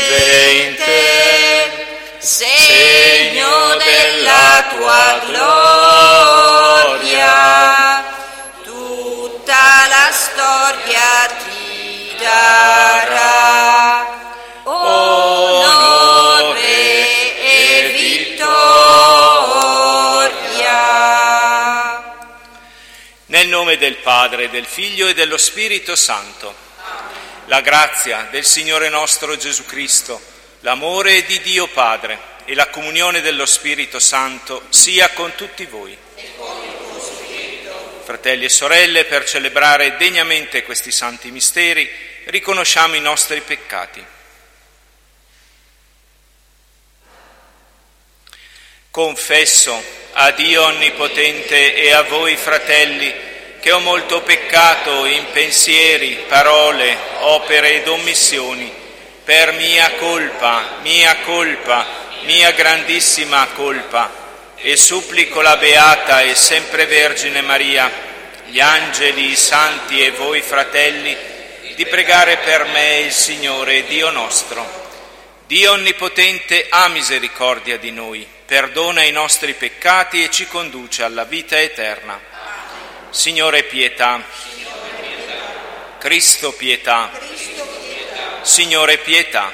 vive in te, segno della tua gloria, tutta la storia ti darà onore e vittoria. Nel nome del Padre, del Figlio e dello Spirito Santo. La grazia del Signore nostro Gesù Cristo, l'amore di Dio Padre e la comunione dello Spirito Santo sia con tutti voi. Fratelli e sorelle, per celebrare degnamente questi santi misteri, riconosciamo i nostri peccati. Confesso a Dio Onnipotente e a voi, fratelli, che ho molto peccato in pensieri, parole, opere ed omissioni, per mia colpa, mia grandissima colpa, e supplico la Beata e sempre Vergine Maria, gli angeli, i santi e voi, fratelli, di pregare per me il Signore Dio nostro. Dio Onnipotente ha misericordia di noi, perdona i nostri peccati e ci conduce alla vita eterna. Signore pietà. Cristo pietà. Signore pietà.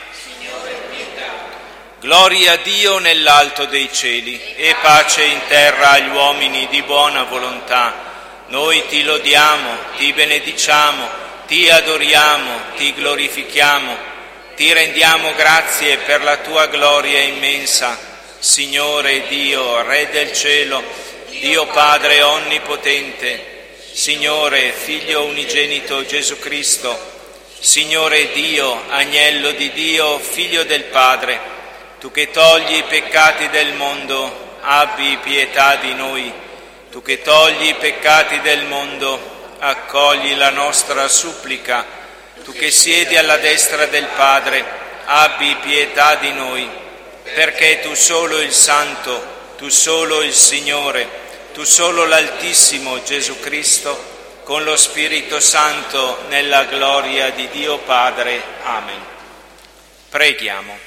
Gloria a Dio nell'alto dei cieli e pace in terra agli uomini di buona volontà. Noi ti lodiamo, ti benediciamo, ti adoriamo, ti glorifichiamo, ti rendiamo grazie per la tua gloria immensa. Signore Dio, Re del cielo, Dio Padre Onnipotente, Signore Figlio unigenito Gesù Cristo, Signore Dio, Agnello di Dio, Figlio del Padre, tu che togli i peccati del mondo, abbi pietà di noi. Tu che togli i peccati del mondo, accogli la nostra supplica. Tu che siedi alla destra del Padre, abbi pietà di noi, perché tu solo il Santo, tu solo il Signore, tu solo l'Altissimo Gesù Cristo, con lo Spirito Santo, nella gloria di Dio Padre. Amen. Preghiamo.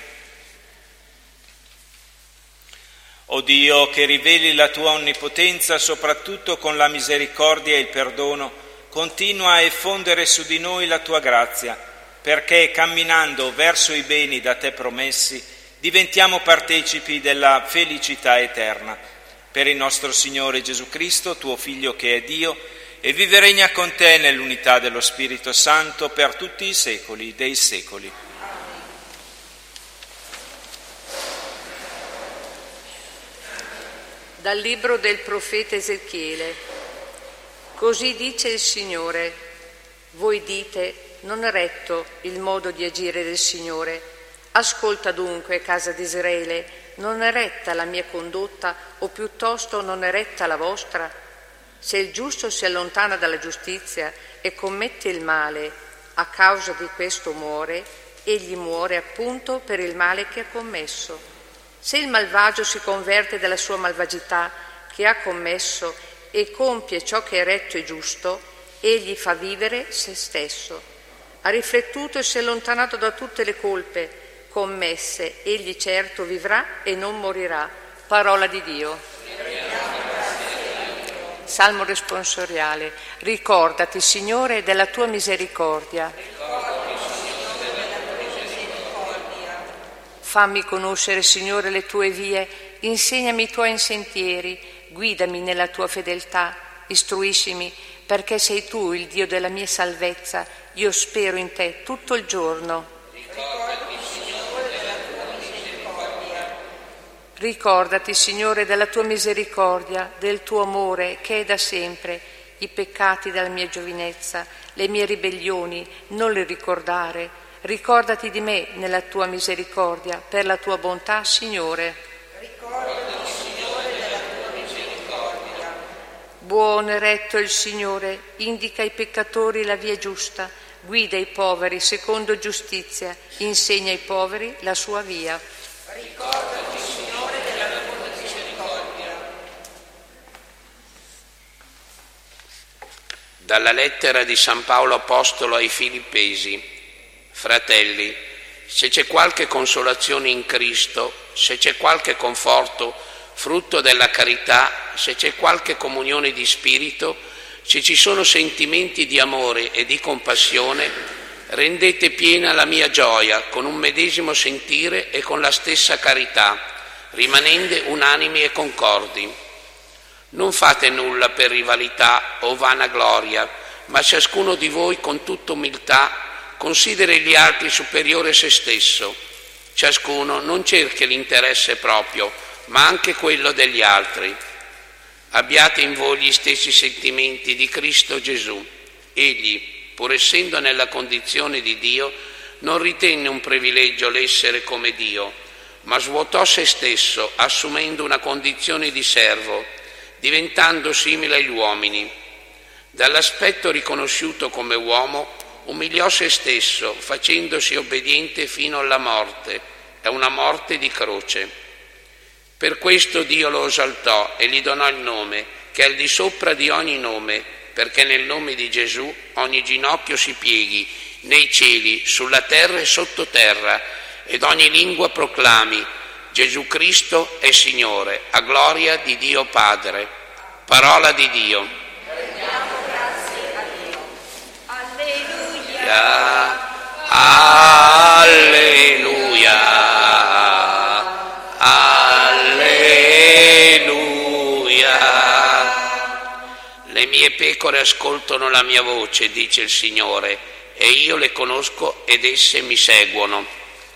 O Dio, che riveli la tua onnipotenza soprattutto con la misericordia e il perdono, continua a effondere su di noi la tua grazia, perché camminando verso i beni da te promessi, diventiamo partecipi della felicità eterna. Per il nostro Signore Gesù Cristo, tuo Figlio che è Dio, e vive e regna con te nell'unità dello Spirito Santo per tutti i secoli dei secoli. Dal libro del profeta Ezechiele. Così dice il Signore: voi dite, non è retto il modo di agire del Signore. Ascolta dunque, casa di Israele, non è retta la mia condotta, o piuttosto non è retta la vostra? Se il giusto si allontana dalla giustizia e commette il male, a causa di questo muore, egli muore appunto per il male che ha commesso. Se il malvagio si converte dalla sua malvagità che ha commesso e compie ciò che è retto e giusto, egli fa vivere se stesso. Ha riflettuto e si è allontanato da tutte le colpe commesse, egli certo vivrà e non morirà. Parola di Dio. Salmo responsoriale. Ricordati, Signore, della tua misericordia. Fammi conoscere, Signore, le tue vie, insegnami i tuoi sentieri, guidami nella tua fedeltà, istruiscimi, perché sei tu il Dio della mia salvezza, io spero in te tutto il giorno. Ricordati, Signore, della tua misericordia, del tuo amore che è da sempre, i peccati della mia giovinezza, le mie ribellioni, non le ricordare. Ricordati di me nella tua misericordia, per la tua bontà, Signore. Ricordati, Signore, della tua misericordia. Buono e retto il Signore, indica ai peccatori la via giusta, guida i poveri secondo giustizia, insegna ai poveri la sua via. Ricordati, Signore, della tua misericordia. Dalla lettera di San Paolo Apostolo ai Filippesi. Fratelli, se c'è qualche consolazione in Cristo, se c'è qualche conforto frutto della carità, se c'è qualche comunione di spirito, se ci sono sentimenti di amore e di compassione, rendete piena la mia gioia con un medesimo sentire e con la stessa carità, rimanendo unanimi e concordi. Non fate nulla per rivalità o vanagloria, ma ciascuno di voi con tutta umiltà consideri gli altri superiori a se stesso. Ciascuno non cerchi l'interesse proprio, ma anche quello degli altri. Abbiate in voi gli stessi sentimenti di Cristo Gesù. Egli, pur essendo nella condizione di Dio, non ritenne un privilegio l'essere come Dio, ma svuotò se stesso, assumendo una condizione di servo, diventando simile agli uomini. Dall'aspetto riconosciuto come uomo, umiliò se stesso, facendosi obbediente fino alla morte, e una morte di croce. Per questo Dio lo esaltò e gli donò il nome, che è al di sopra di ogni nome, perché nel nome di Gesù ogni ginocchio si pieghi, nei cieli, sulla terra e sottoterra, ed ogni lingua proclami: Gesù Cristo è Signore, a gloria di Dio Padre. Parola di Dio. Rendiamo grazie a Dio. Alleluia. Alleluia. Le mie pecore ascoltano la mia voce, dice il Signore, e io le conosco ed esse mi seguono.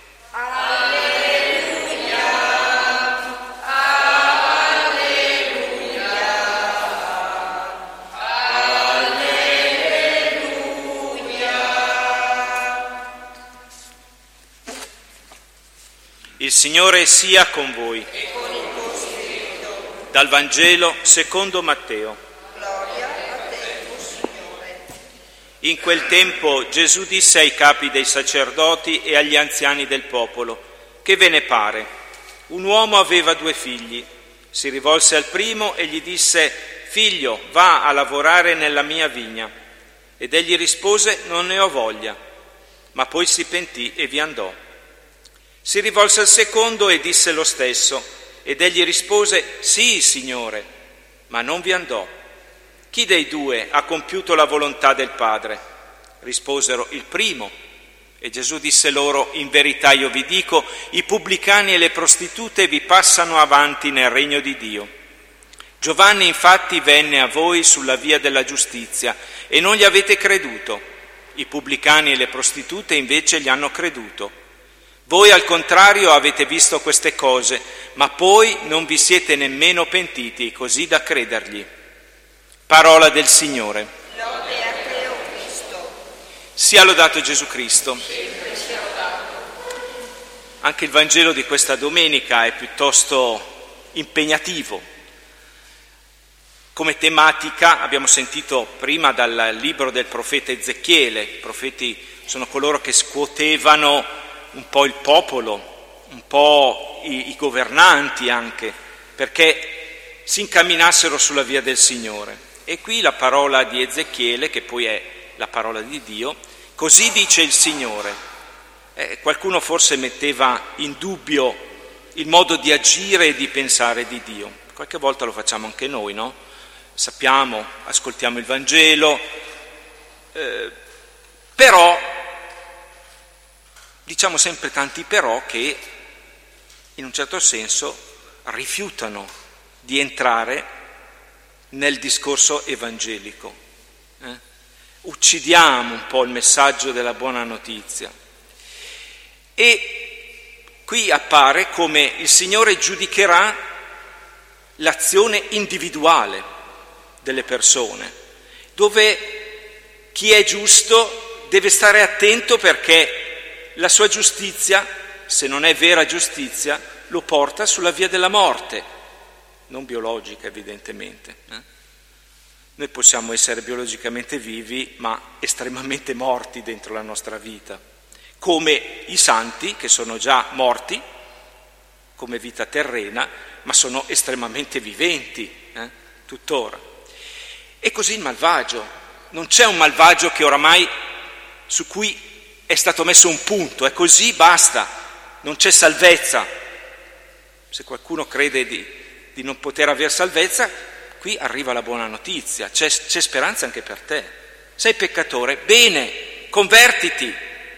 Il Signore sia con voi. E con il tuo spirito. Dal Vangelo secondo Matteo. Gloria a te, o Signore. In quel tempo Gesù disse ai capi dei sacerdoti e agli anziani del popolo: che ve ne pare? Un uomo aveva 2 figli. Si rivolse al primo e gli disse: figlio, va a lavorare nella mia vigna. Ed egli rispose: non ne ho voglia. Ma poi si pentì e vi andò. Si rivolse al secondo e disse lo stesso, ed egli rispose: sì, Signore, ma non vi andò. Chi dei 2 ha compiuto la volontà del Padre? Risposero: il primo. E Gesù disse loro: in verità io vi dico, i pubblicani e le prostitute vi passano avanti nel regno di Dio. Giovanni infatti venne a voi sulla via della giustizia e non gli avete creduto. I pubblicani e le prostitute invece gli hanno creduto. Voi al contrario avete visto queste cose, ma poi non vi siete nemmeno pentiti, così da credergli. Parola del Signore. Lode a te, o Cristo. Sia lodato Gesù Cristo. Sempre sia lodato. Anche il Vangelo di questa domenica è piuttosto impegnativo. Come tematica abbiamo sentito prima dal libro del profeta Ezechiele. I profeti sono coloro che scuotevano un po' il popolo, un po' i governanti anche, perché si incamminassero sulla via del Signore. E qui la parola di Ezechiele, che poi è la parola di Dio: così dice il Signore. Qualcuno forse metteva in dubbio il modo di agire e di pensare di Dio. Qualche volta lo facciamo anche noi, no? Sappiamo, ascoltiamo il Vangelo, però diciamo sempre tanti però che in un certo senso rifiutano di entrare nel discorso evangelico. Uccidiamo un po' il messaggio della buona notizia. E qui appare come il Signore giudicherà l'azione individuale delle persone, dove chi è giusto deve stare attento, perché la sua giustizia, se non è vera giustizia, lo porta sulla via della morte, non biologica evidentemente. Noi possiamo essere biologicamente vivi, ma estremamente morti dentro la nostra vita, come i santi che sono già morti, come vita terrena, ma sono estremamente viventi, tuttora. E così il malvagio. Non c'è un malvagio che oramai su cui è stato messo un punto, è così, basta, non c'è salvezza. Se qualcuno crede di non poter avere salvezza, qui arriva la buona notizia, c'è speranza anche per te. Sei peccatore? Bene, convertiti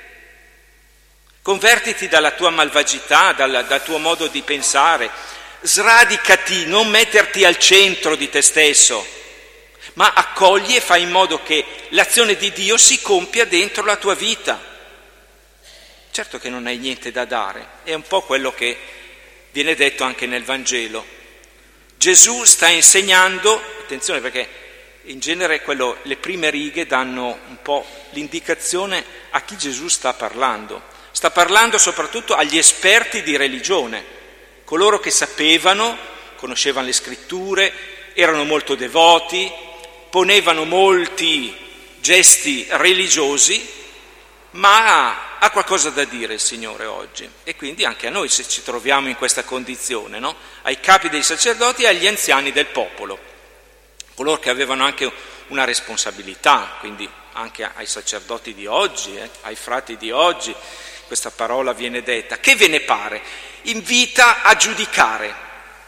dalla tua malvagità, dal tuo modo di pensare, sradicati, non metterti al centro di te stesso, ma accogli e fai in modo che l'azione di Dio si compia dentro la tua vita. Certo che non hai niente da dare, è un po' quello che viene detto anche nel Vangelo. Gesù sta insegnando, attenzione perché in genere le prime righe danno un po' l'indicazione a chi Gesù sta parlando. Sta parlando soprattutto agli esperti di religione, coloro che sapevano, conoscevano le scritture, erano molto devoti, ponevano molti gesti religiosi, ma ha qualcosa da dire il Signore oggi. E quindi anche a noi, se ci troviamo in questa condizione, no? Ai capi dei sacerdoti e agli anziani del popolo, coloro che avevano anche una responsabilità, quindi anche ai sacerdoti di oggi, ai frati di oggi, questa parola viene detta. Che ve ne pare? Invita a giudicare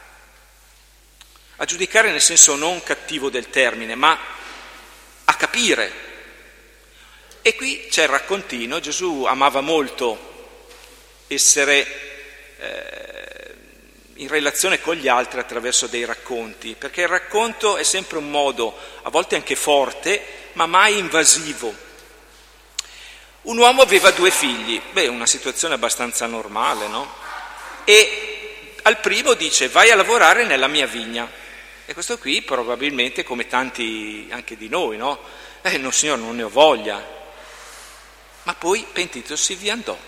nel senso non cattivo del termine, ma a capire. E qui c'è il raccontino. Gesù amava molto essere in relazione con gli altri attraverso dei racconti, perché il racconto è sempre un modo, a volte anche forte, ma mai invasivo. Un uomo aveva 2 figli, una situazione abbastanza normale, no? E al primo dice: vai a lavorare nella mia vigna. E questo qui probabilmente, come tanti anche di noi, no? No signore, non ne ho voglia. Ma poi, pentitosi, vi andò.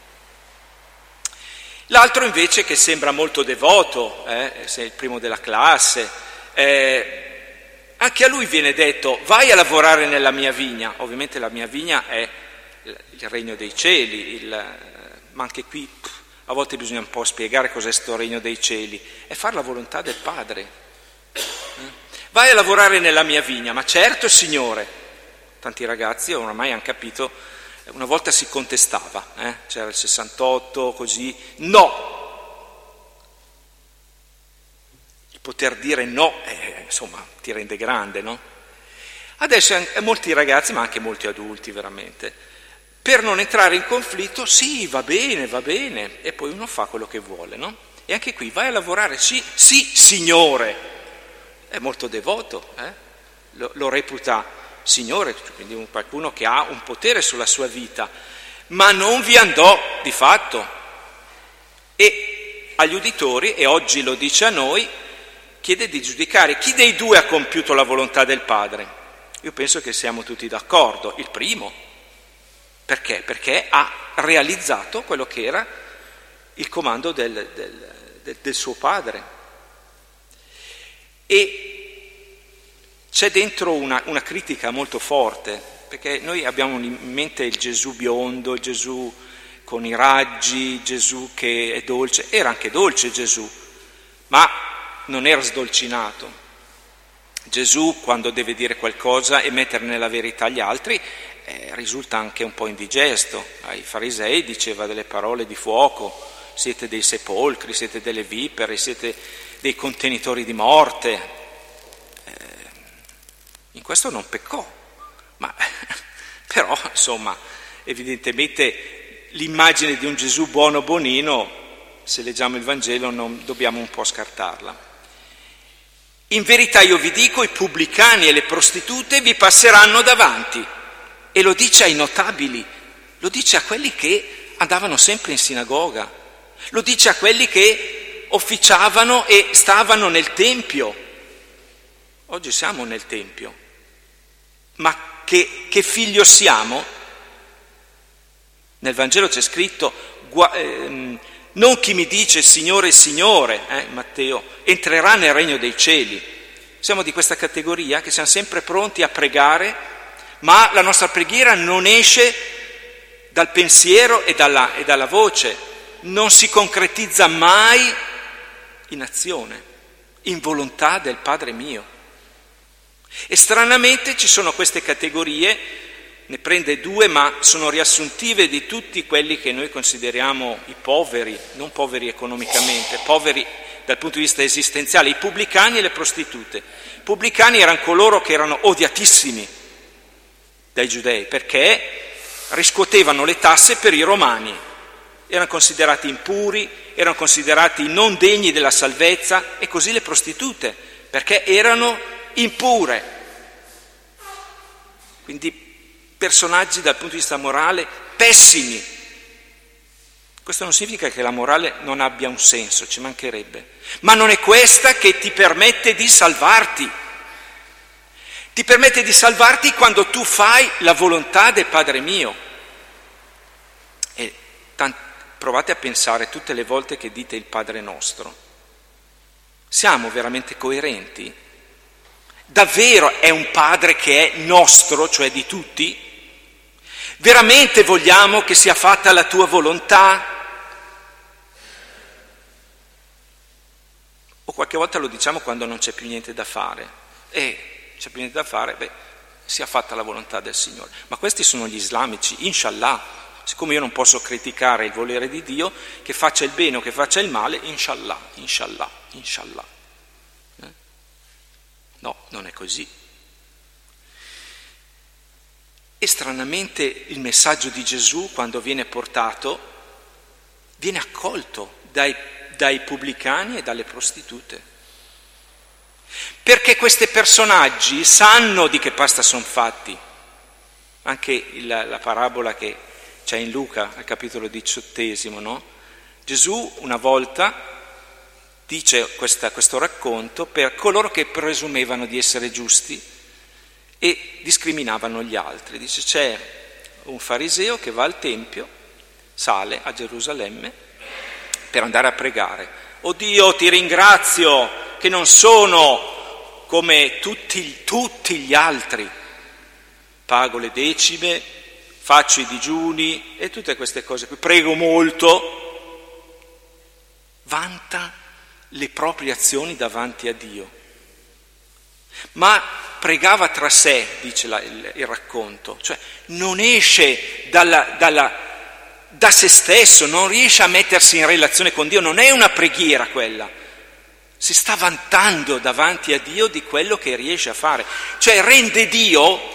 L'altro invece, che sembra molto devoto, sei il primo della classe, anche a lui viene detto: vai a lavorare nella mia vigna. Ovviamente la mia vigna è il regno dei cieli, ma anche qui a volte bisogna un po' spiegare cos'è sto regno dei cieli, è fare la volontà del Padre. Vai a lavorare nella mia vigna. Ma certo, Signore. Tanti ragazzi oramai hanno capito. Una volta si contestava, c'era il 68, così, no! Il poter dire no, insomma, ti rende grande, no? Adesso molti ragazzi, ma anche molti adulti veramente, per non entrare in conflitto, sì, va bene, e poi uno fa quello che vuole, no? E anche qui, vai a lavorare, sì, Signore, è molto devoto, lo reputa Signore, quindi qualcuno che ha un potere sulla sua vita, ma non vi andò di fatto. E agli uditori, e oggi lo dice a noi, chiede di giudicare chi dei 2 ha compiuto la volontà del Padre. Io penso che siamo tutti d'accordo, il primo. Perché? Perché ha realizzato quello che era il comando del suo Padre. E c'è dentro una critica molto forte, perché noi abbiamo in mente il Gesù biondo, il Gesù con i raggi, Gesù che è dolce. Era anche dolce Gesù, ma non era sdolcinato. Gesù, quando deve dire qualcosa e mettere nella verità gli altri, risulta anche un po' indigesto. Ai farisei diceva delle parole di fuoco: siete dei sepolcri, siete delle vipere, siete dei contenitori di morte. In questo non peccò, ma però insomma evidentemente l'immagine di un Gesù buono bonino, se leggiamo il Vangelo, non dobbiamo un po' scartarla. In verità io vi dico, i pubblicani e le prostitute vi passeranno davanti. E lo dice ai notabili, lo dice a quelli che andavano sempre in sinagoga, lo dice a quelli che officiavano e stavano nel Tempio. Oggi siamo nel Tempio. Ma che figlio siamo? Nel Vangelo c'è scritto: non chi mi dice Signore, Signore, Matteo, entrerà nel regno dei cieli. Siamo di questa categoria che siamo sempre pronti a pregare, ma la nostra preghiera non esce dal pensiero e dalla voce, non si concretizza mai in azione, in volontà del Padre mio. E stranamente ci sono queste categorie ne prende 2, ma sono riassuntive di tutti quelli che noi consideriamo i poveri, non poveri economicamente, poveri dal punto di vista esistenziale, i pubblicani e le prostitute. I pubblicani erano coloro che erano odiatissimi dai giudei perché riscuotevano le tasse per i romani, erano considerati impuri, erano considerati non degni della salvezza, e così le prostitute, perché erano impure. Quindi personaggi dal punto di vista morale pessimi. Questo non significa che la morale non abbia un senso, ci mancherebbe, ma non è questa che ti permette di salvarti. Ti permette di salvarti quando tu fai la volontà del Padre mio. E provate a pensare tutte le volte che dite il Padre nostro. Siamo veramente coerenti? Davvero è un Padre che è nostro, cioè di tutti? Veramente vogliamo che sia fatta la tua volontà? O qualche volta lo diciamo quando non c'è più niente da fare. C'è più niente da fare, sia fatta la volontà del Signore. Ma questi sono gli islamici, inshallah. Siccome io non posso criticare il volere di Dio, che faccia il bene o che faccia il male, inshallah, inshallah, inshallah. No, non è così. E stranamente il messaggio di Gesù, quando viene portato, viene accolto dai pubblicani e dalle prostitute. Perché questi personaggi sanno di che pasta sono fatti. Anche la parabola che c'è in Luca, al capitolo 18, no? Gesù una volta dice questo racconto per coloro che presumevano di essere giusti e discriminavano gli altri. Dice: c'è un fariseo che va al Tempio, sale a Gerusalemme per andare a pregare. Oh Dio, ti ringrazio che non sono come tutti gli altri. Pago le decime, faccio i digiuni e tutte queste cose qui, prego molto. Vanta le proprie azioni davanti a Dio. Ma pregava tra sé, dice il racconto, cioè non esce da se stesso, non riesce a mettersi in relazione con Dio, non è una preghiera quella, si sta vantando davanti a Dio di quello che riesce a fare, cioè rende Dio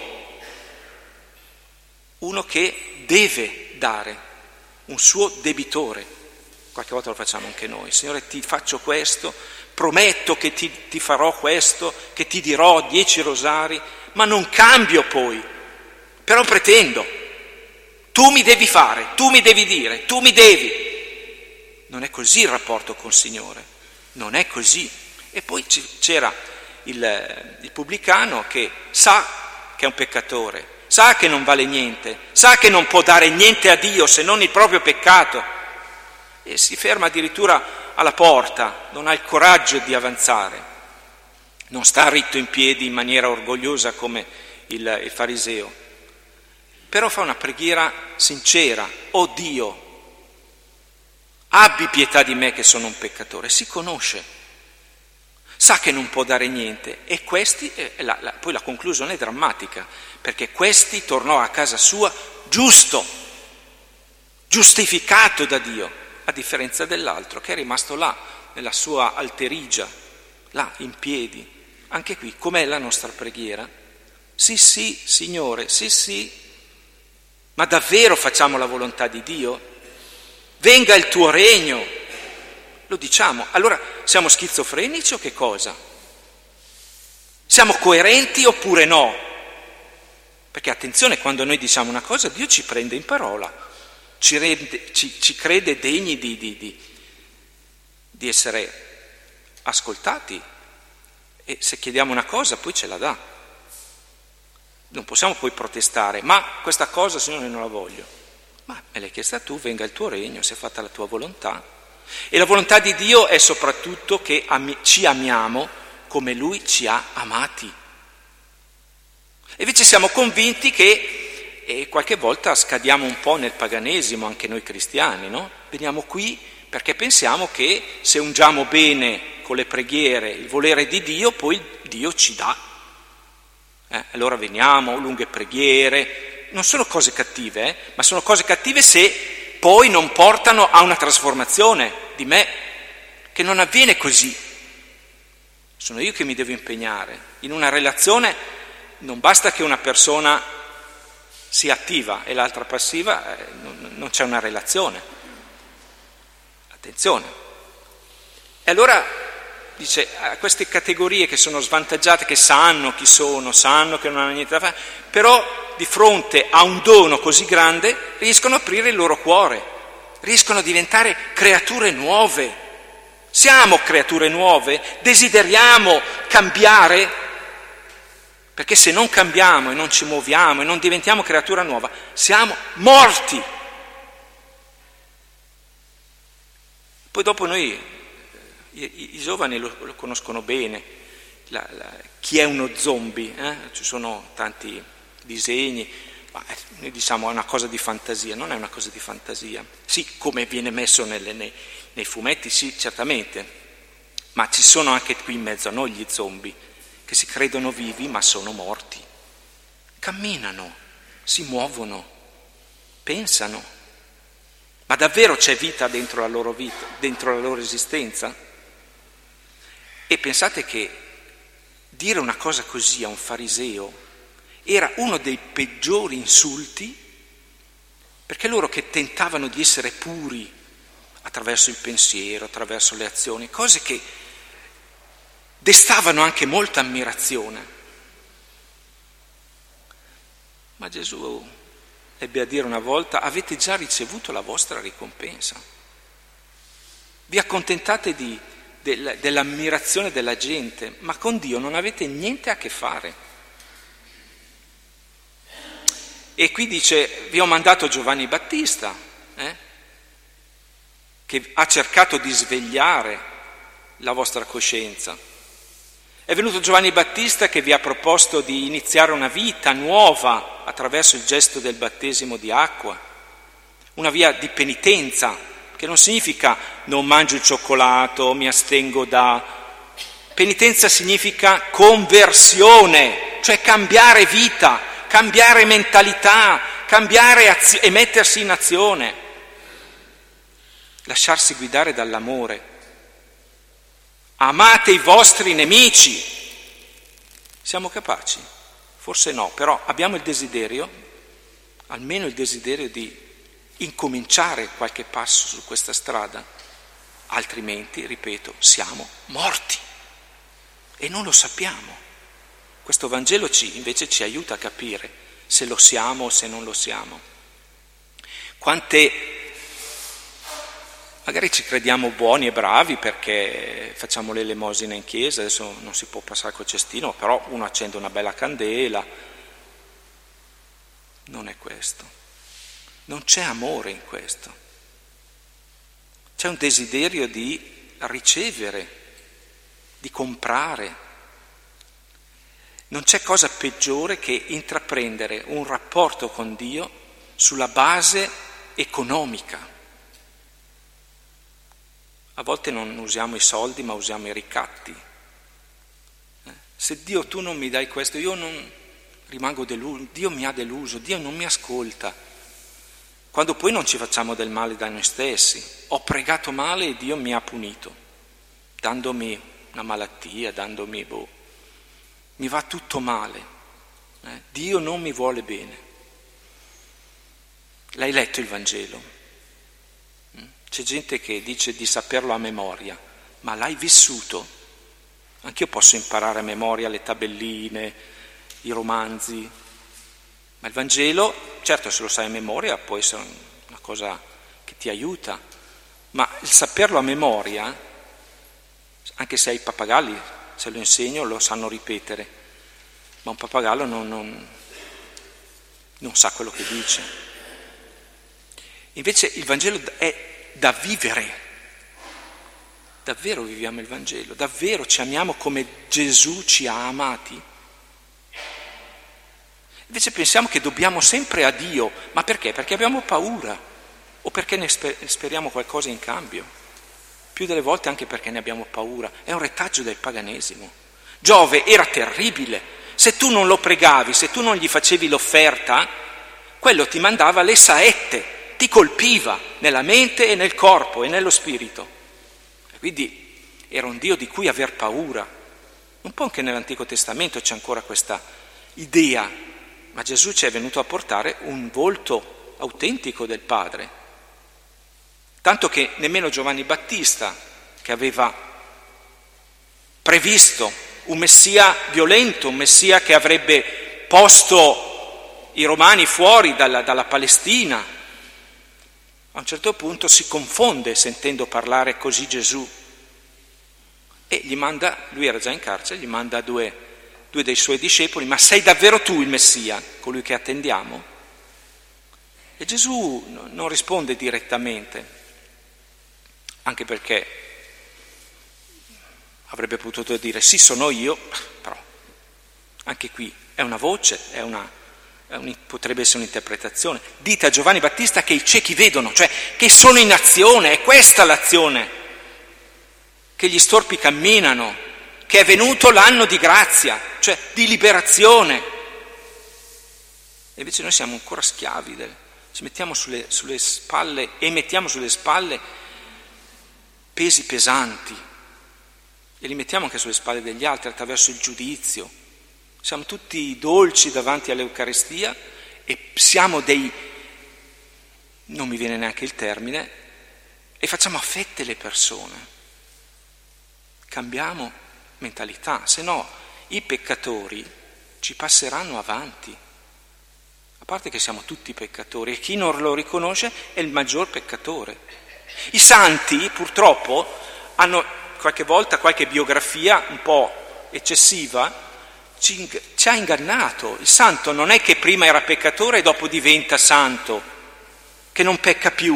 uno che deve dare, un suo debitore. Qualche volta lo facciamo anche noi: Signore, ti faccio questo, prometto che ti farò questo, che ti dirò 10 rosari, ma non cambio poi, però pretendo, tu mi devi fare, tu mi devi dire, tu mi devi. Non è così il rapporto col Signore, non è così. E poi c'era il pubblicano che sa che è un peccatore, sa che non vale niente, sa che non può dare niente a Dio se non il proprio peccato, e si ferma addirittura alla porta, non ha il coraggio di avanzare, non sta ritto in piedi in maniera orgogliosa come il fariseo, però fa una preghiera sincera: oh Dio, abbi pietà di me che sono un peccatore. Si conosce, sa che non può dare niente, e questi, poi la conclusione è drammatica, perché questi tornò a casa sua giusto, giustificato da Dio, a differenza dell'altro che è rimasto là, nella sua alterigia, là in piedi. Anche qui, com'è la nostra preghiera? Sì, sì, Signore, sì, sì, ma davvero facciamo la volontà di Dio? Venga il tuo regno, lo diciamo. Allora siamo schizofrenici o che cosa? Siamo coerenti oppure no? Perché attenzione, quando noi diciamo una cosa, Dio ci prende in parola, ci crede degni di essere ascoltati, e se chiediamo una cosa poi ce la dà. Non possiamo poi protestare: ma questa cosa, Signore, non la voglio. Ma me l'hai chiesta tu, venga il tuo regno, sia fatta la tua volontà. E la volontà di Dio è soprattutto che ci amiamo come Lui ci ha amati. E invece siamo convinti che, e qualche volta scadiamo un po' nel paganesimo anche noi cristiani, no? Veniamo qui perché pensiamo che se ungiamo bene con le preghiere il volere di Dio, poi Dio ci dà. Allora veniamo, lunghe preghiere, non sono cose cattive, ma sono cose cattive se poi non portano a una trasformazione di me, che non avviene così. Sono io che mi devo impegnare. In una relazione non basta che una persona sia attiva e l'altra passiva, non c'è una relazione. Attenzione. E allora dice, a queste categorie che sono svantaggiate, che sanno chi sono, sanno che non hanno niente da fare, però di fronte a un dono così grande riescono a aprire il loro cuore, riescono a diventare creature nuove. Siamo creature nuove, desideriamo cambiare, perché se non cambiamo e non ci muoviamo e non diventiamo creatura nuova, siamo morti. Poi dopo noi, i giovani lo conoscono bene, chi è uno zombie, ci sono tanti disegni, ma noi diciamo è una cosa di fantasia, non è una cosa di fantasia. Sì, come viene messo nei fumetti, sì, certamente, ma ci sono anche qui in mezzo a noi gli zombie, che si credono vivi ma sono morti. Camminano, si muovono, pensano. Ma davvero c'è vita dentro la loro vita, dentro la loro esistenza? E pensate che dire una cosa così a un fariseo era uno dei peggiori insulti, perché loro che tentavano di essere puri attraverso il pensiero, attraverso le azioni, cose che destavano anche molta ammirazione. Ma Gesù ebbe a dire una volta: avete già ricevuto la vostra ricompensa. Vi accontentate dell'ammirazione della gente, ma con Dio non avete niente a che fare. E qui dice, vi ho mandato Giovanni Battista, che ha cercato di svegliare la vostra coscienza. È venuto Giovanni Battista che vi ha proposto di iniziare una vita nuova attraverso il gesto del battesimo di acqua, una via di penitenza, che non significa non mangio il cioccolato, mi astengo da... Penitenza significa conversione, cioè cambiare vita, cambiare mentalità, cambiare e mettersi in azione, lasciarsi guidare dall'amore. Amate i vostri nemici. Siamo capaci? Forse no, però abbiamo il desiderio, almeno il desiderio di incominciare qualche passo su questa strada, altrimenti, ripeto, siamo morti e non lo sappiamo. Questo Vangelo invece ci aiuta a capire se lo siamo o se non lo siamo. Magari ci crediamo buoni e bravi perché facciamo l'elemosina in chiesa, adesso non si può passare col cestino, però uno accende una bella candela. Non è questo. Non c'è amore in questo. C'è un desiderio di ricevere, di comprare. Non c'è cosa peggiore che intraprendere un rapporto con Dio sulla base economica. A volte non usiamo i soldi, ma usiamo i ricatti. Se Dio tu non mi dai questo, io non rimango deluso, Dio mi ha deluso, Dio non mi ascolta. Quando poi non ci facciamo del male da noi stessi. Ho pregato male e Dio mi ha punito, dandomi una malattia, mi va tutto male. Dio non mi vuole bene. L'hai letto il Vangelo? C'è gente che dice di saperlo a memoria, ma l'hai vissuto? Anch'io posso imparare a memoria le tabelline, i romanzi, ma il Vangelo, certo se lo sai a memoria può essere una cosa che ti aiuta, ma il saperlo a memoria, anche se ai pappagalli, se lo insegno, lo sanno ripetere, ma un pappagallo non sa quello che dice. Invece il Vangelo è da vivere. Davvero viviamo il Vangelo? Davvero ci amiamo come Gesù ci ha amati? Invece pensiamo che dobbiamo sempre a Dio, ma perché? Perché abbiamo paura o perché ne speriamo qualcosa in cambio. Più delle volte anche perché ne abbiamo paura. È un retaggio del paganesimo. Giove era terribile. Se tu non lo pregavi, se tu non gli facevi l'offerta, quello ti mandava le saette, ti colpiva nella mente e nel corpo e nello spirito. Quindi era un Dio di cui aver paura. Un po' anche nell'Antico Testamento c'è ancora questa idea, ma Gesù ci è venuto a portare un volto autentico del Padre. Tanto che nemmeno Giovanni Battista, che aveva previsto un Messia violento, un Messia che avrebbe posto i romani fuori dalla Palestina, a un certo punto si confonde sentendo parlare così Gesù e gli manda, lui era già in carcere, gli manda due dei suoi discepoli: ma sei davvero tu il Messia, colui che attendiamo? E Gesù non risponde direttamente, anche perché avrebbe potuto dire sì, sono io, però anche qui è una voce, potrebbe essere un'interpretazione. Dite a Giovanni Battista che i ciechi vedono, cioè che sono in azione, è questa l'azione, che gli storpi camminano, che è venuto l'anno di grazia, cioè di liberazione. E invece noi siamo ancora schiavi, ci mettiamo sulle spalle e mettiamo sulle spalle pesi pesanti e li mettiamo anche sulle spalle degli altri attraverso il giudizio. Siamo tutti dolci davanti all'Eucaristia e siamo non mi viene neanche il termine, e facciamo a fette le persone. Cambiamo mentalità, se no i peccatori ci passeranno avanti. A parte che siamo tutti peccatori e chi non lo riconosce è il maggior peccatore. I santi purtroppo hanno qualche volta qualche biografia un po' eccessiva, ci ha ingannato. Il santo non è che prima era peccatore e dopo diventa santo, che non pecca più.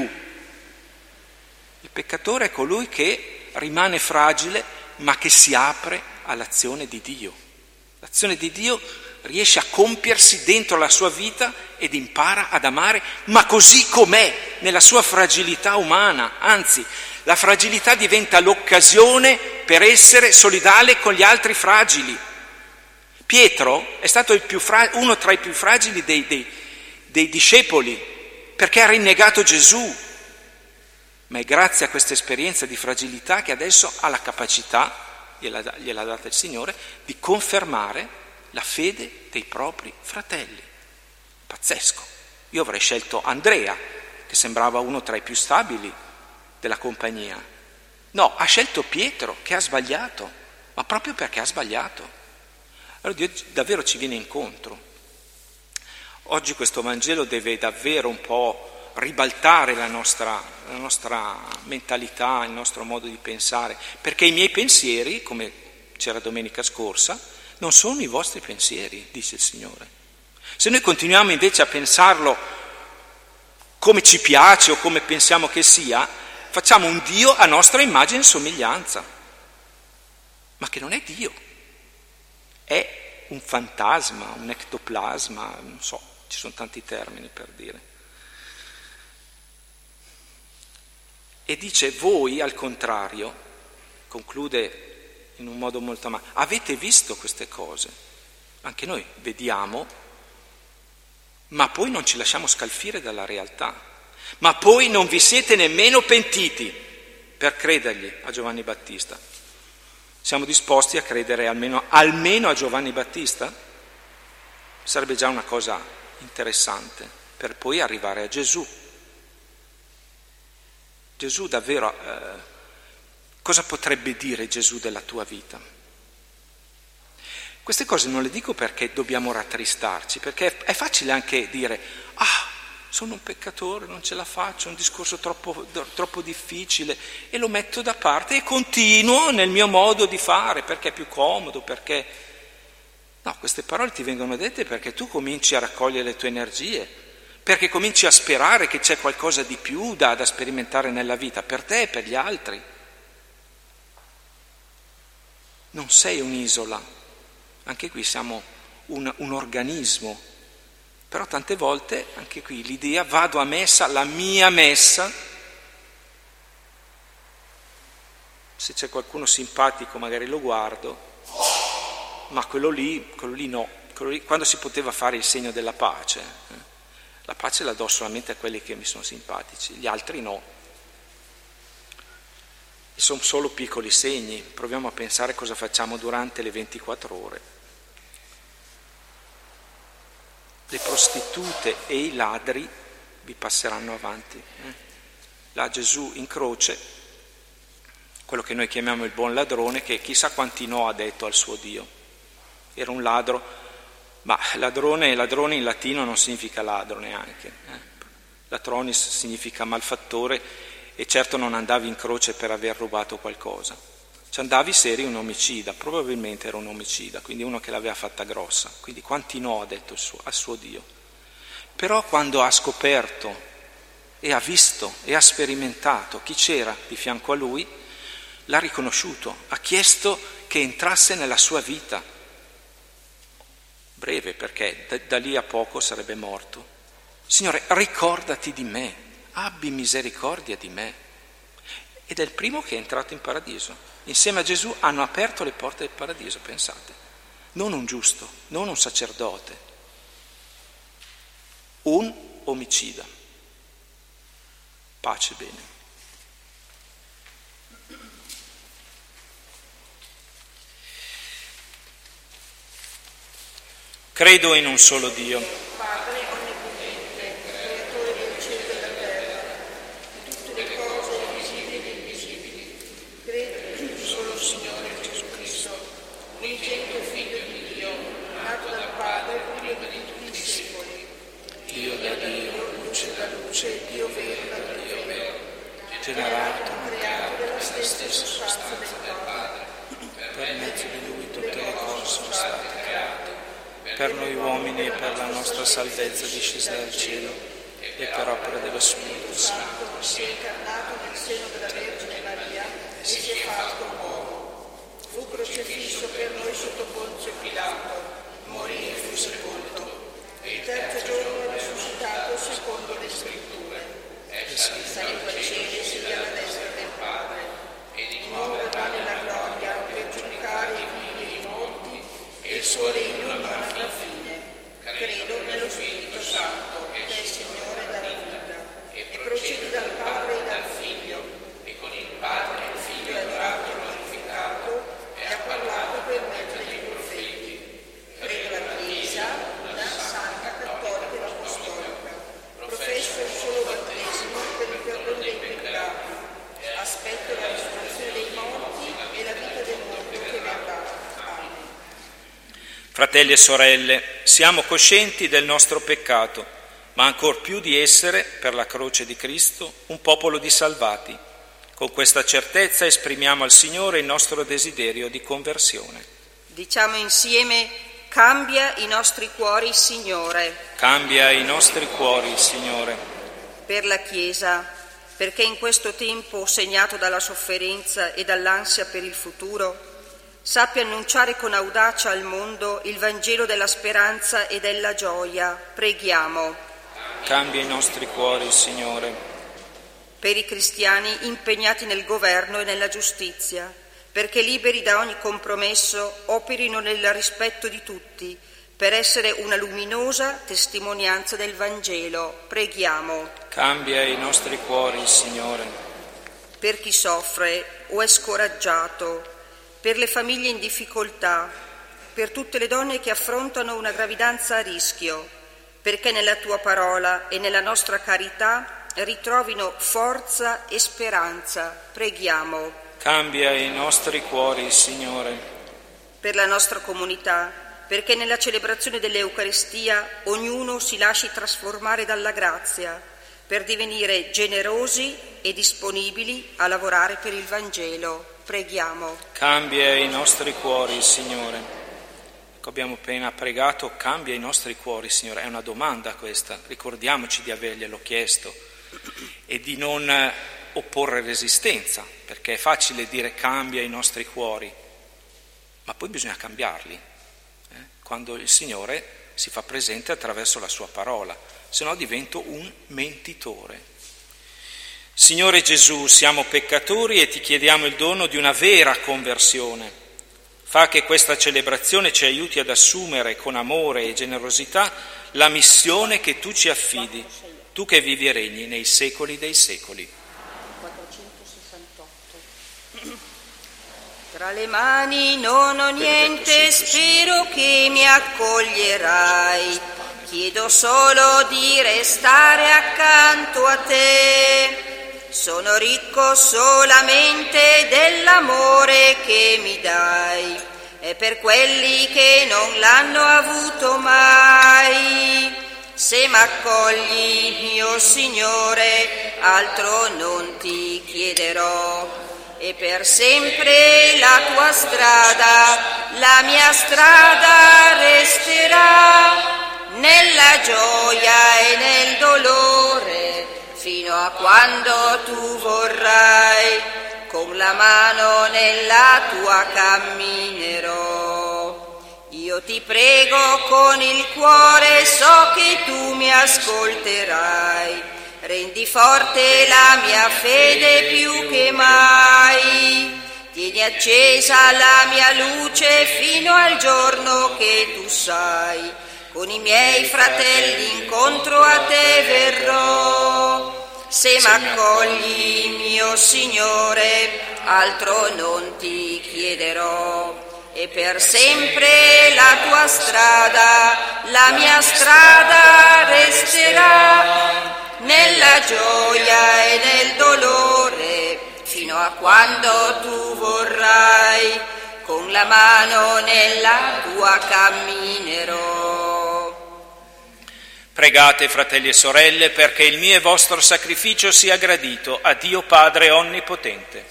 Il peccatore è colui che rimane fragile ma che si apre all'azione di Dio. L'azione di Dio riesce a compiersi dentro la sua vita ed impara ad amare, ma così com'è, nella sua fragilità umana. Anzi, la fragilità diventa l'occasione per essere solidale con gli altri fragili. Pietro è stato uno tra i più fragili dei discepoli, perché ha rinnegato Gesù. Ma è grazie a questa esperienza di fragilità che adesso ha la capacità, gliel'ha data il Signore, di confermare la fede dei propri fratelli. Pazzesco. Io avrei scelto Andrea, che sembrava uno tra i più stabili della compagnia. No, ha scelto Pietro, che ha sbagliato, ma proprio perché ha sbagliato. Allora Dio davvero ci viene incontro. Oggi questo Vangelo deve davvero un po' ribaltare la nostra mentalità, il nostro modo di pensare, perché i miei pensieri, come c'era domenica scorsa, non sono i vostri pensieri, dice il Signore. Se noi continuiamo invece a pensarlo come ci piace o come pensiamo che sia, facciamo un Dio a nostra immagine e somiglianza, ma che non è Dio, è un fantasma, un ectoplasma, non so, ci sono tanti termini per dire. E dice: voi al contrario, conclude in un modo molto amaro, avete visto queste cose, anche noi vediamo, ma poi non ci lasciamo scalfire dalla realtà, ma poi non vi siete nemmeno pentiti per credergli a Giovanni Battista. Siamo disposti a credere almeno a Giovanni Battista? Sarebbe già una cosa interessante, per poi arrivare a Gesù. Gesù davvero, cosa potrebbe dire Gesù della tua vita? Queste cose non le dico perché dobbiamo rattristarci, perché è facile anche dire: sono un peccatore, non ce la faccio, è un discorso troppo difficile, e lo metto da parte e continuo nel mio modo di fare, perché è più comodo, perché... No, queste parole ti vengono dette perché tu cominci a raccogliere le tue energie, perché cominci a sperare che c'è qualcosa di più da sperimentare nella vita, per te e per gli altri. Non sei un'isola, anche qui siamo un organismo, però tante volte, anche qui, l'idea: vado a messa, la mia messa, se c'è qualcuno simpatico magari lo guardo, ma quello lì no, quando si poteva fare il segno della pace, La pace la do solamente a quelli che mi sono simpatici, gli altri no. E sono solo piccoli segni, proviamo a pensare cosa facciamo durante le 24 ore. Le prostitute e i ladri vi passeranno avanti. Là Gesù in croce, quello che noi chiamiamo il buon ladrone, che chissà quanti no ha detto al suo Dio. Era un ladro, ma ladrone in latino non significa ladro neanche. Latronis significa malfattore e certo non andavi in croce per aver rubato qualcosa. Ci andavi se eri un omicida, probabilmente era un omicida, quindi uno che l'aveva fatta grossa. Quindi quanti no ha detto al suo Dio. Però quando ha scoperto e ha visto e ha sperimentato chi c'era di fianco a lui, l'ha riconosciuto, ha chiesto che entrasse nella sua vita, breve perché da lì a poco sarebbe morto. Signore, ricordati di me, abbi misericordia di me. Ed è il primo che è entrato in paradiso. Insieme a Gesù hanno aperto le porte del paradiso, pensate. Non un giusto, non un sacerdote, un omicida. Pace, bene. Credo in un solo Dio, Padre onnipotente, creatore del cielo e della terra, di tutte le cose visibili e invisibili. Credo in un solo Signore Gesù Cristo, unigenito Figlio di Dio, nato dal Padre prima di tutti i secoli. Dio da Dio, Luce da luce, Dio vero da Dio vero, generato, creato dalla stessa sostanza del Padre. per mezzo di Lui tutte le cose sono state create. Per noi uomini e per la nostra salvezza discesa dal cielo e per opera dello Spirito Santo. Si è incarnato nel seno della Vergine Maria e si è fatto uomo. Fu crocifisso per noi sotto Ponzio Pilato, morì e fu sepolto. Il terzo giorno è risuscitato secondo le Scritture. È salito al cielo e siede alla destra del Padre. E di nuovo va nella gloria per giudicare i vivi e i morti, e il suo regno non avrà fine. Credo nello Spirito Santo, che è Signore dalla vita, e procede dal Padre e dal Figlio, e con il Padre e il Figlio è adorato e glorificato, e ha parlato per mezzo dei profeti. Credo la Chiesa, una santa, cattolica e apostolica. Professo un solo battesimo per il perdono dei peccati. Aspetto la risurrezione dei morti e la vita del mondo che verrà. Amen. Fratelli e sorelle, siamo coscienti del nostro peccato, ma ancor più di essere, per la croce di Cristo, un popolo di salvati. Con questa certezza esprimiamo al Signore il nostro desiderio di conversione. Diciamo insieme: cambia i nostri cuori, Signore. Cambia i nostri cuori, Signore. Per la Chiesa, perché in questo tempo segnato dalla sofferenza e dall'ansia per il futuro, sappia annunciare con audacia al mondo il Vangelo della speranza e della gioia. Preghiamo. Cambia i nostri cuori, Signore. Per i cristiani impegnati nel governo e nella giustizia, perché liberi da ogni compromesso operino nel rispetto di tutti, per essere una luminosa testimonianza del Vangelo. Preghiamo. Cambia i nostri cuori, Signore. Per chi soffre o è scoraggiato, per le famiglie in difficoltà, per tutte le donne che affrontano una gravidanza a rischio, perché nella tua parola e nella nostra carità ritrovino forza e speranza. Preghiamo. Cambia i nostri cuori, Signore. Per la nostra comunità, perché nella celebrazione dell'Eucaristia ognuno si lasci trasformare dalla grazia, per divenire generosi e disponibili a lavorare per il Vangelo. Preghiamo. Cambia i nostri cuori, Signore. Ecco, abbiamo appena pregato, cambia i nostri cuori, Signore. È una domanda questa, ricordiamoci di averglielo chiesto e di non opporre resistenza, perché è facile dire cambia i nostri cuori, ma poi bisogna cambiarli, quando il Signore si fa presente attraverso la sua parola, se no divento un mentitore. Signore Gesù, siamo peccatori e ti chiediamo il dono di una vera conversione. Fa che questa celebrazione ci aiuti ad assumere con amore e generosità la missione che tu ci affidi, tu che vivi e regni nei secoli dei secoli. 468. Tra le mani non ho niente, spero che mi accoglierai. Chiedo solo di restare accanto a te. Sono ricco solamente dell'amore che mi dai, e per quelli che non l'hanno avuto mai. Se m'accogli, mio Signore, altro non ti chiederò. E per sempre la tua strada, la mia strada resterà, nella gioia e nel dolore, fino a quando tu vorrai, con la mano nella tua camminerò. Io ti prego con il cuore, so che tu mi ascolterai, rendi forte la mia fede più che mai, tieni accesa la mia luce fino al giorno che tu sai, con i miei fratelli incontro a te verrò. Se m'accogli, mio Signore, altro non ti chiederò. E per sempre la tua strada, la mia strada resterà, nella gioia e nel dolore, fino a quando tu vorrai, con la mano nella tua camminerò. Pregate, fratelli e sorelle, perché il mio e vostro sacrificio sia gradito a Dio Padre Onnipotente.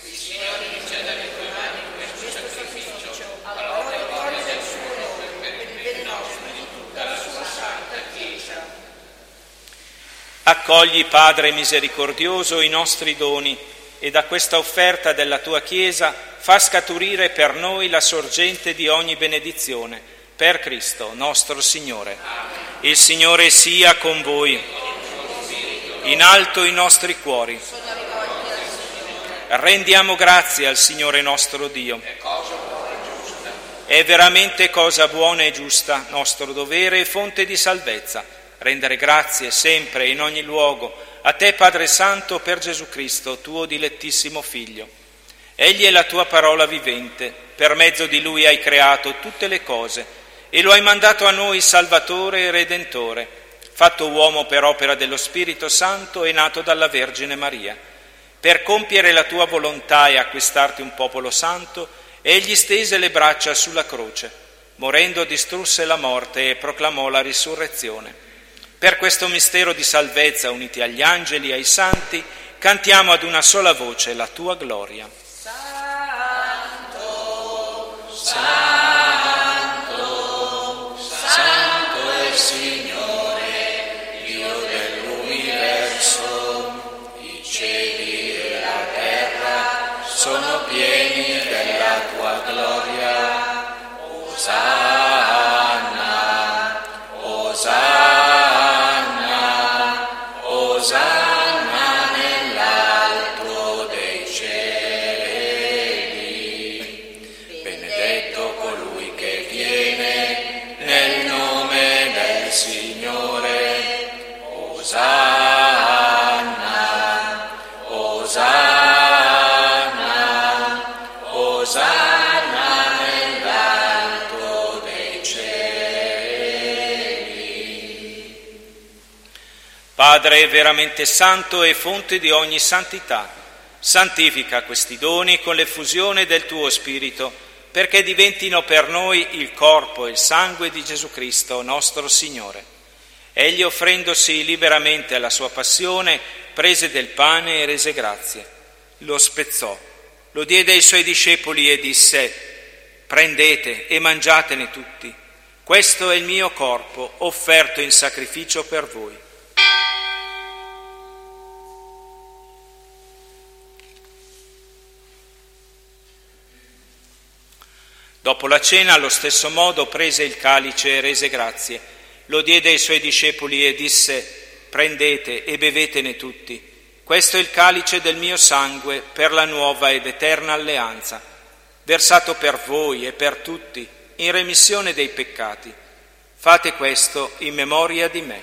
Accogli, Padre misericordioso, i nostri doni e da questa offerta della tua Chiesa fa scaturire per noi la sorgente di ogni benedizione, per Cristo nostro Signore. Il Signore sia con voi. In alto i nostri cuori. Rendiamo grazie al Signore nostro Dio. È veramente cosa buona e giusta, nostro dovere e fonte di salvezza, rendere grazie sempre e in ogni luogo a te, Padre Santo, per Gesù Cristo, tuo dilettissimo Figlio. Egli è la tua parola vivente, per mezzo di Lui hai creato tutte le cose e lo hai mandato a noi Salvatore e Redentore, fatto uomo per opera dello Spirito Santo e nato dalla Vergine Maria. Per compiere la tua volontà e acquistarti un popolo santo, egli stese le braccia sulla croce, morendo distrusse la morte e proclamò la risurrezione. Per questo mistero di salvezza, uniti agli angeli e ai santi, cantiamo ad una sola voce la tua gloria. Santo, Santo, Santo è il Signore, Dio dell'universo. I cieli e la terra sono pieni della tua gloria. Osanna, Osanna, Osanna nell'alto dei cieli. Benedetto colui che viene nel nome del Signore. Osanna, Osanna, Osanna nell'alto dei cieli. Padre veramente santo e fonte di ogni santità, santifica questi doni con l'effusione del tuo Spirito, perché diventino per noi il corpo e il sangue di Gesù Cristo, nostro Signore. Egli, offrendosi liberamente alla sua passione, prese del pane e rese grazie. Lo spezzò, lo diede ai suoi discepoli e disse: prendete e mangiatene tutti, questo è il mio corpo offerto in sacrificio per voi. Dopo la cena, allo stesso modo, prese il calice e rese grazie, lo diede ai suoi discepoli e disse: prendete e bevetene tutti, questo è il calice del mio sangue per la nuova ed eterna alleanza, versato per voi e per tutti in remissione dei peccati. Fate questo in memoria di me.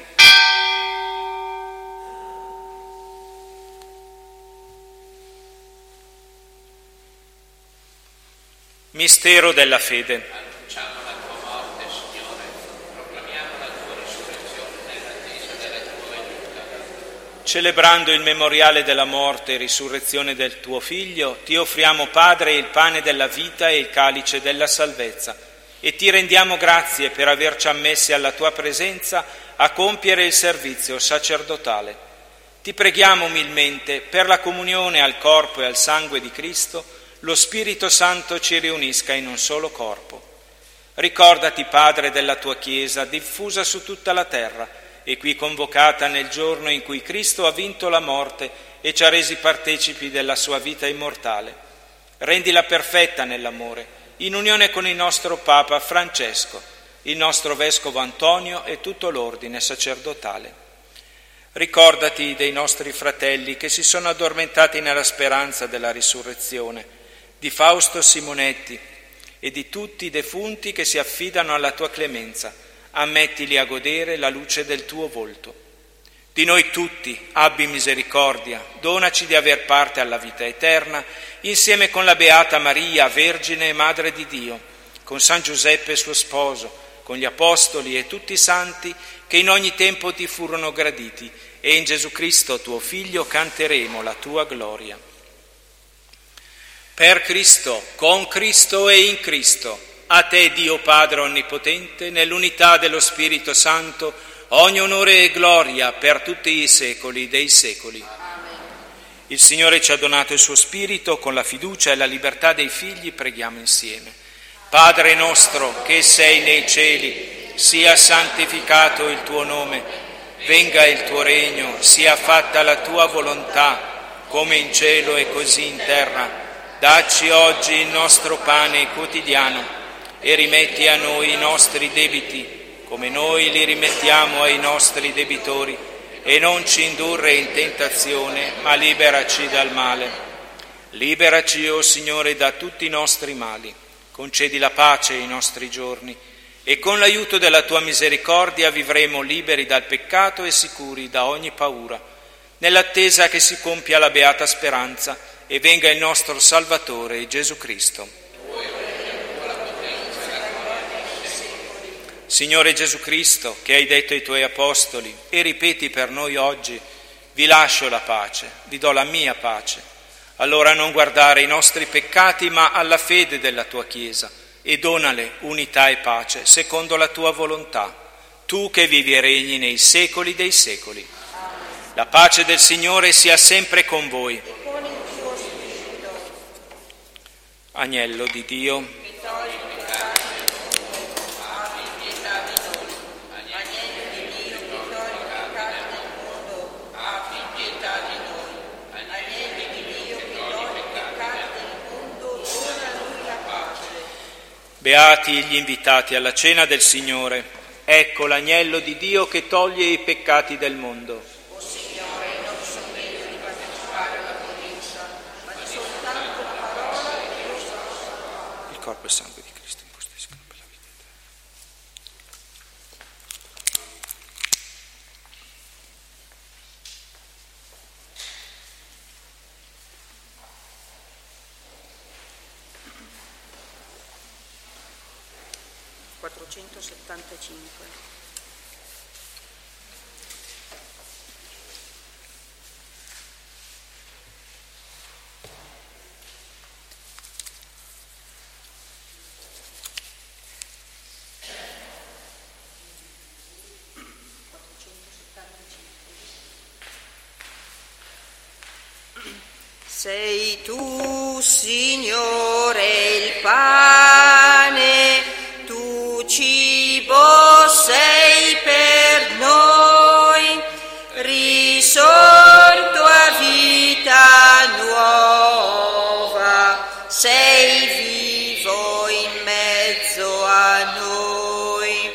Mistero della fede. Annunciamo la tua morte, Signore, proclamiamo la tua risurrezione nell'attesa della tua venuta. Celebrando il memoriale della morte e risurrezione del tuo Figlio, ti offriamo, Padre, il pane della vita e il calice della salvezza, e ti rendiamo grazie per averci ammessi alla tua presenza a compiere il servizio sacerdotale. Ti preghiamo umilmente per la comunione al corpo e al sangue di Cristo, lo Spirito Santo ci riunisca in un solo corpo. Ricordati, Padre, della tua Chiesa diffusa su tutta la terra e qui convocata nel giorno in cui Cristo ha vinto la morte e ci ha resi partecipi della sua vita immortale. Rendila perfetta nell'amore, in unione con il nostro Papa Francesco, il nostro Vescovo Antonio e tutto l'ordine sacerdotale. Ricordati dei nostri fratelli che si sono addormentati nella speranza della risurrezione, di Fausto Simonetti e di tutti i defunti che si affidano alla tua clemenza. Ammettili a godere la luce del tuo volto. Di noi tutti abbi misericordia, donaci di aver parte alla vita eterna, insieme con la Beata Maria, Vergine e Madre di Dio, con San Giuseppe suo sposo, con gli Apostoli e tutti i santi che in ogni tempo ti furono graditi, e in Gesù Cristo tuo Figlio canteremo la tua gloria. Per Cristo, con Cristo e in Cristo, a te Dio Padre Onnipotente, nell'unità dello Spirito Santo, ogni onore e gloria per tutti i secoli dei secoli. Amen. Il Signore ci ha donato il suo Spirito, con la fiducia e la libertà dei figli preghiamo insieme. Padre nostro che sei nei cieli, sia santificato il tuo nome, venga il tuo regno, sia fatta la tua volontà, come in cielo e così in terra. Dacci oggi il nostro pane quotidiano e rimetti a noi i nostri debiti, come noi li rimettiamo ai nostri debitori, e non ci indurre in tentazione, ma liberaci dal male. Liberaci, o Signore, da tutti i nostri mali, concedi la pace ai nostri giorni, e con l'aiuto della tua misericordia vivremo liberi dal peccato e sicuri da ogni paura, nell'attesa che si compia la beata speranza e venga il nostro Salvatore Gesù Cristo. Signore Gesù Cristo, che hai detto ai tuoi apostoli e ripeti per noi oggi: vi lascio la pace, vi do la mia pace. Allora non guardare i nostri peccati, ma alla fede della tua Chiesa, e donale unità e pace secondo la tua volontà, tu che vivi e regni nei secoli dei secoli. La pace del Signore sia sempre con voi. Agnello di Dio, beati gli invitati alla cena del Signore. Ecco l'agnello di Dio che toglie i peccati del mondo. O Signore, non sono degno di partecipare alla tua mensa, ma soltanto la parola e io sarò. Il corpo e sangue di Cristo impostiscono per la vita eterna. 475. Sei tu, Signore, il pane, tu cibo sei per noi, risorto a vita nuova, sei vivo in mezzo a noi.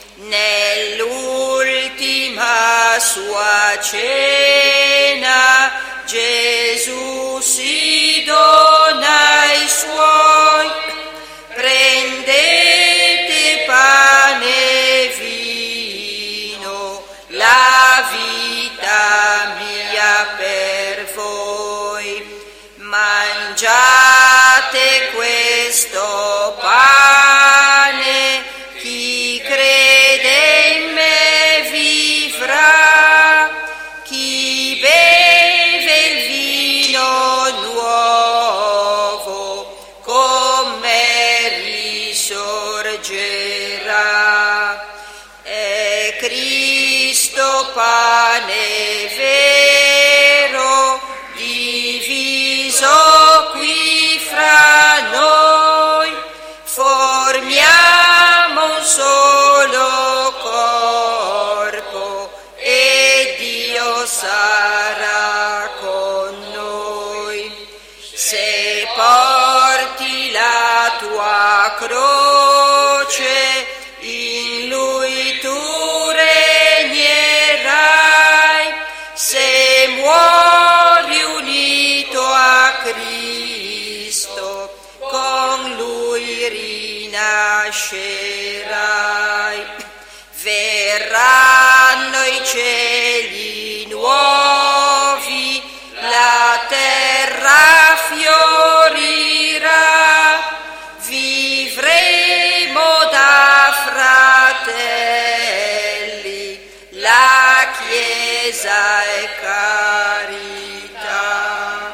Nell'ultima sua cena Gesù si dona ai suoi, prendete pane e vino. sarà con noi. Se porti la tua croce, in lui tu regnerai. Se muori unito a Cristo, con lui rinascerai. Verranno i cieli nuovi, la terra fiorirà, vivremo da fratelli, la Chiesa è carità.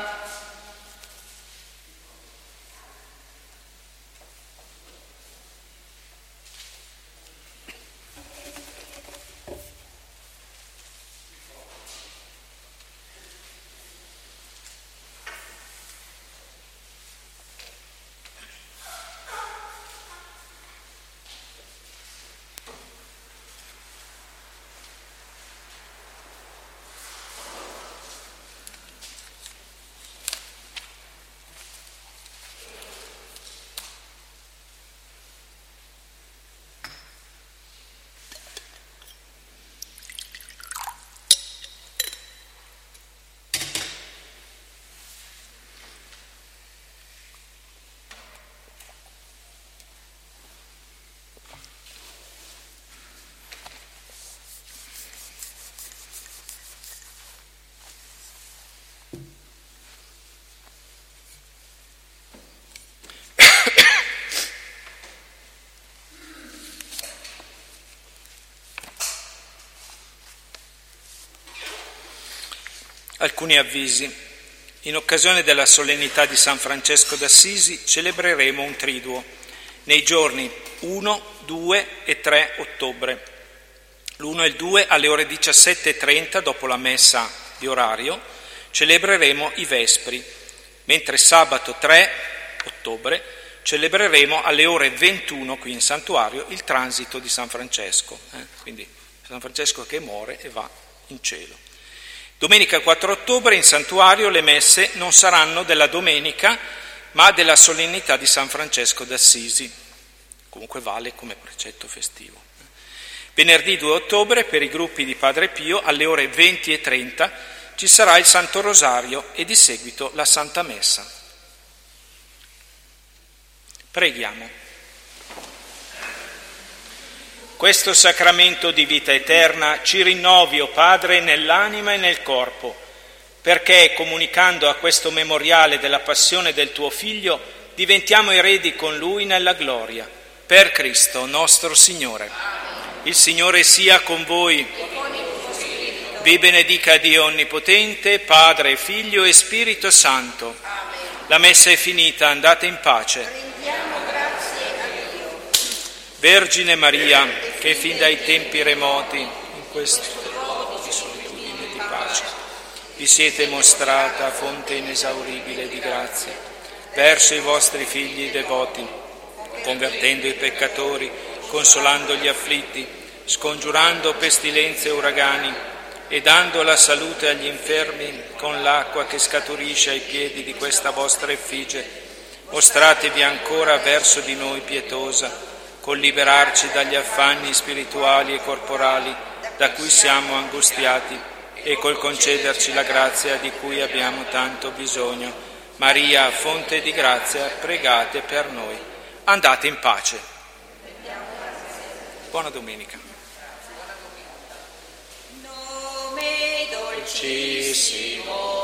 Alcuni avvisi. In occasione della solennità di San Francesco d'Assisi celebreremo un triduo nei giorni 1, 2 e 3 ottobre. L'1 e il 2 alle ore 17:30 dopo la messa di orario celebreremo i Vespri, mentre sabato 3 ottobre celebreremo alle ore 21 qui in santuario il transito di San Francesco. Quindi San Francesco che muore e va in cielo. Domenica 4 ottobre in santuario le messe non saranno della domenica, ma della solennità di San Francesco d'Assisi. Comunque vale come precetto festivo. Venerdì 2 ottobre per i gruppi di Padre Pio alle ore 20:30 ci sarà il Santo Rosario e di seguito la Santa Messa. Preghiamo. Questo sacramento di vita eterna ci rinnovi, o Padre, nell'anima e nel corpo, perché comunicando a questo memoriale della passione del tuo Figlio diventiamo eredi con Lui nella gloria. Per Cristo nostro Signore. Il Signore sia con voi. Vi benedica Dio Onnipotente, Padre, Figlio e Spirito Santo. La messa è finita, andate in pace. Vergine Maria, che fin dai tempi remoti, in questo luogo di solitudine e di pace, vi siete mostrata fonte inesauribile di grazia verso i vostri figli devoti, convertendo i peccatori, consolando gli afflitti, scongiurando pestilenze e uragani e dando la salute agli infermi con l'acqua che scaturisce ai piedi di questa vostra effigie. Mostratevi ancora verso di noi pietosa, col liberarci dagli affanni spirituali e corporali da cui siamo angustiati e col concederci la grazia di cui abbiamo tanto bisogno. Maria, fonte di grazia, pregate per noi. Andate in pace. Buona domenica. Nome dolcissimo